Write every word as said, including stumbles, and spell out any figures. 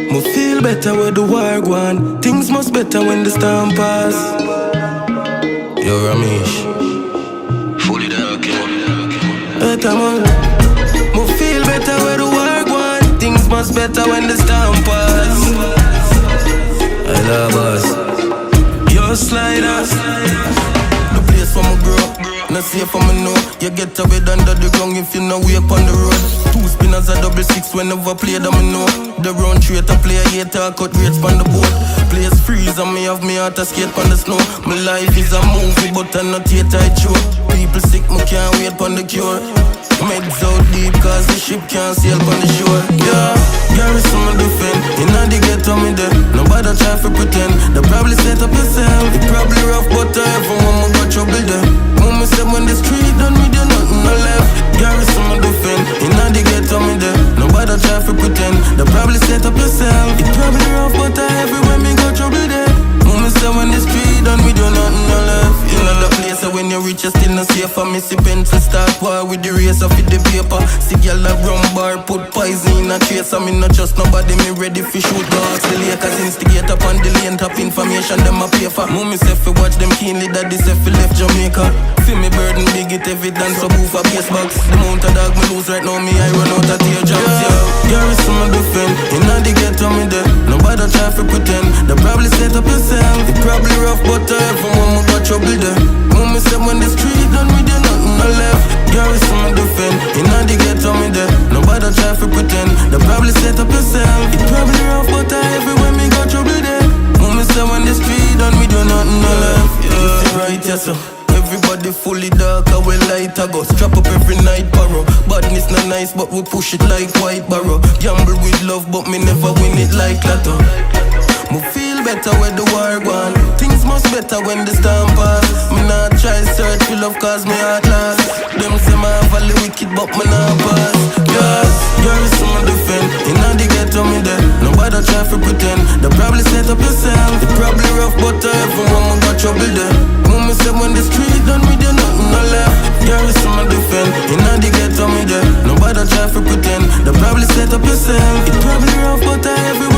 Me feel better where the war gone. Things must better when the storm pass. Yo, Ramesh. Fully dark, better man. Me feel better where the war gone. Things must better when the storm pass. I love us. Yo, sliders. The place where me grow. Not safe for me know. You get a bed under the ground if you know wake on the road. Two spinners a double six whenever play them me know. The round straight a play a hater cut rates on the boat. Place freeze and me have me heart a skate on the snow. My life is a movie but I'm not yet I show. People sick me can't wait on the cure. Meds out deep cause the ship can't sail on the shore. Yeah, garrison me defend. Inna the ghetto me there. Nobody try to pretend. They probably set up yourself. It probably rough but I everyone me got trouble there. Mama said when the street done me there nothing no left. Garrison me defend. Inna the ghetto me there. Nobody try to pretend. They probably set up yourself. It probably rough but I everywhere me got trouble there. Mama said when the street done me there nothing no left. In all the place when you reach you still no safe. I miss the pencil start war with the race of the paper. See y'all a rum bar, put poison in a trace. I mean not trust nobody, me ready for shoot dogs. The Lakers instigate up on the lane, top information them a pay for. Mommy say fi watch them keenly, daddy say fi left Jamaica. Feel me burden big, it evidence so move a base box. The amount of dog me lose right now, me I run out of teardrops. Yeah, garrison me defend, inna the ghetto me there. Nobody try to pretend, they probably set up yourself. It probably rough but uh, everyone me got trouble there. Mommy say when the street done me there nothing no left. Garrison me defend, inna the ghetto me there. Nobody try to pretend, they probably set up yourself. It probably rough but uh, everywhere me got trouble there. Mommy say when the street done me there nothing no left. Yeah, right yes sir. Everybody fully dark, I will light I go. Strap up every night, borrow. Badness not nice, but we push it like white barrow. Gamble with love, but me never win it like lotto. Me feel better when the war gone. Things must better when the storm pass. Me not try search for love cause me heart lost. Them say my valley wicked, but me not pass. Yes, garrison me defend. Inna the ghetto me there. Nobody try to pretend. They probably set up yourself. It probably rough, but uh, everyone me got trouble there. Mommy said when the street done me there nothing no left. Garrison me defend. Inna the ghetto me there. Nobody try to pretend. They probably set up yourself. It probably rough, but uh, everyone